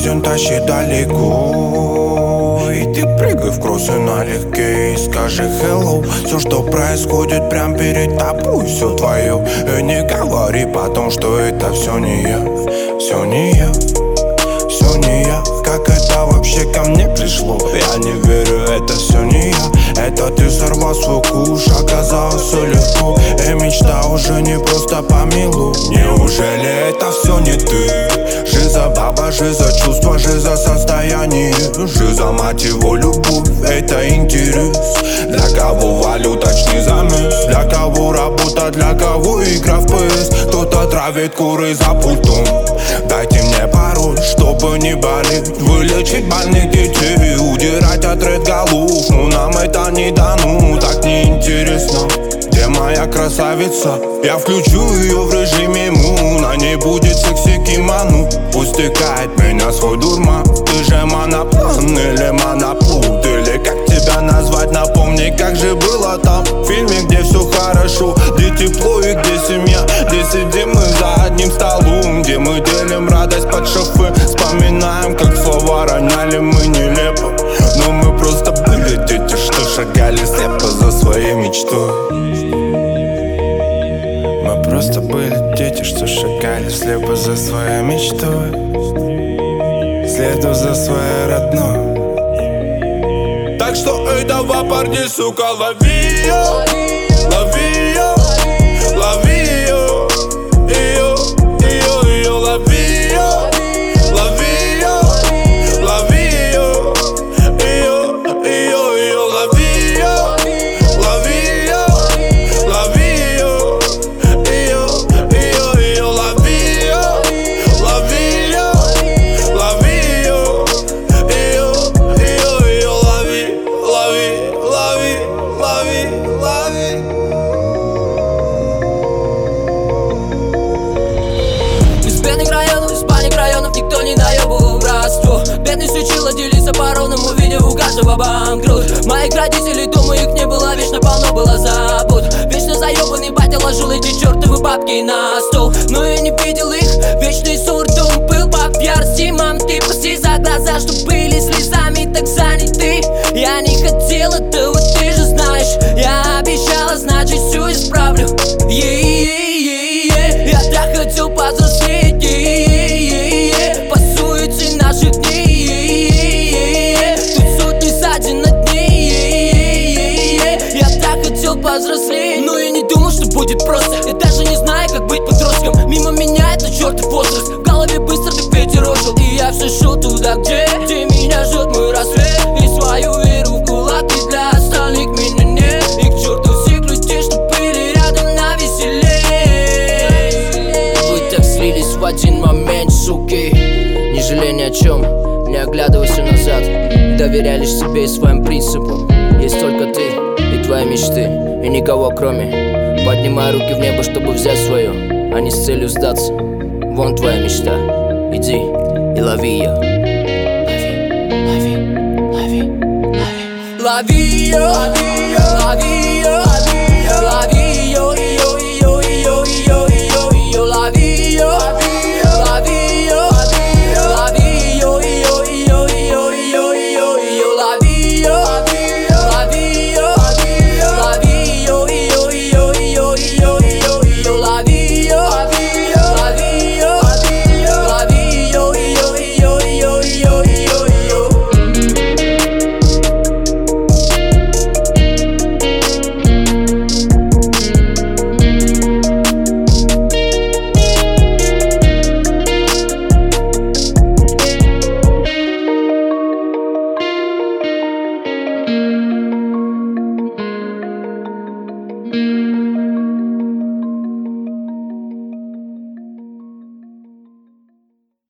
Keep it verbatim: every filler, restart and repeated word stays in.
один тащит далеко. И ты прыгай в кроссы налегке и скажи hello. Все, что происходит прям перед тобой, все твое. И не говори потом, что это все не я. Все не я, все не я. Как это вообще ко мне пришло? Я не верю, это все не я. Это ты сорвал свой куш, оказалось все легко. И мечта уже не просто помилуй. Неужели это все не ты? Жиза баба, жиза чувства, жиза состояние, жиза мать его любовь, это интерес. Для кого валюточный замес, для кого работа, для кого игра в пэ эс. Кто-то травит куры за пультом. Дайте мне пароль, чтобы не болеть, вылечить больных детей, удирать от ред голов. Но нам это не дано, так неинтересно. Где моя красавица? Я включу ее в режиме мун. На ней будет секси-кимоно. Пусть тыкает меня свой дурман. Ты же моноплан или моноплут, или как тебя назвать? Напомни, как же было там в фильме, где все хорошо, где тепло и где семья, где сидим мы за одним столом, где мы делим радость под шофе. Вспоминаем, как слова роняли мы нелепо, но мы просто были дети, что шагали слепо за своей мечтой. Мы просто были дети, что шагали слепо за своей мечтой, следуя за своей родной. Так что, эй, давай, парни, сука, лови ее, лови ее, лови ее, ее, ее, ее, лови ее, лови ее, лови ее, ее, ее, ее, лови ее, лови ее, лови ее, ее, ее, ее, лови ее, лови ее, лови ее, ее, ее, ее, лови, лови, лови, лови, лови. Из бедных районов, из паник районов никто не наебывал братство. Бедный сучила делится по-ровному, видя у каждого банкрот. Моих родителей дома их не было, вечно полно было забот. Вечно заебанный батя ложил эти чертовы бабки на стол. Но я не видел их, вечный ссор, дом был по ярости. Мам, ты прости за глаза, что были слезами так заняты. Я не хотел этого, ты же знаешь. Я обещала, значит все исправлю. Е-е-е-е. Я так хотел повзрослеть, по суете наших дней. Тут сотни ссадин на дне. Я так хотел повзрослеть, но я не думал, что будет просто. Я даже не знаю, как быть подростком. Мимо меня это чертов возраст. В голове быстро ты ветерочил, и я все шел туда, где, где меня ждет мой рассвет. И свою веру в кулак, и для остальных меня нет. И к черту всех людей, что были рядом на веселее. Вы так слились в один момент, суки. Не жалей ни о чем, не оглядывайся назад. Доверяй лишь себе и своим принципам. Есть только ты и твои мечты, и никого кроме. Поднимай руки в небо, чтобы взять свое, а не с целью сдаться. Вон твоя мечта, иди и лови ее. Лови, лови, лови, лови. Лови ее.